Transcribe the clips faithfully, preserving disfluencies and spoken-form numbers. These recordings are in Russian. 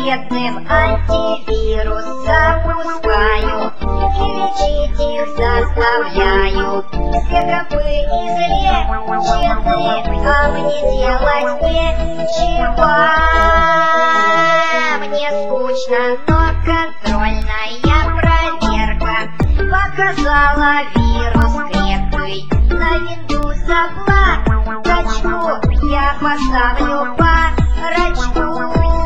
бедным антивирус запускаю и лечить их заставляю. Все копы излечены, а мне делать нечего. Мне скучно, но контрольная проверка показала вирус крепкий. На винду закладочку я поставлю парочку.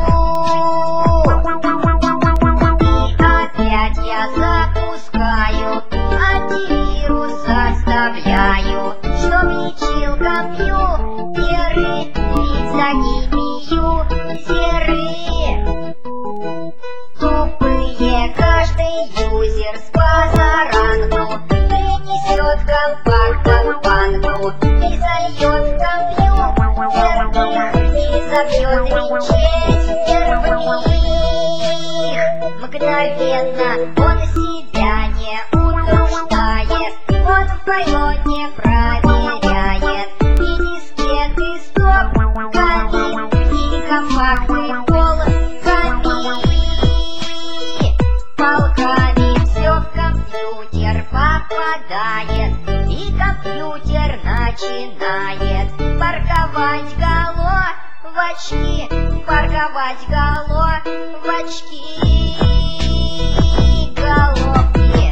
И опять я запускаю, антивирус составляю, чтоб лечил компьютеры, ведь за ними юзеры. Тупые каждый юзер с позаранку принесет компактор в банку и зальет компьютер в них и забьет винчестер в них. Мгновенно он себя не утруждает, он в полете проверяет и дискеты с топками, и компакты полками. Полками все в компьютер попадает, и компьютер начинает парковать головочки, парковать головочки, головки.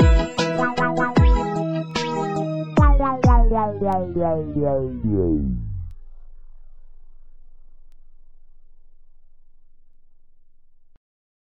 Yeah, yeah, yeah, yeah.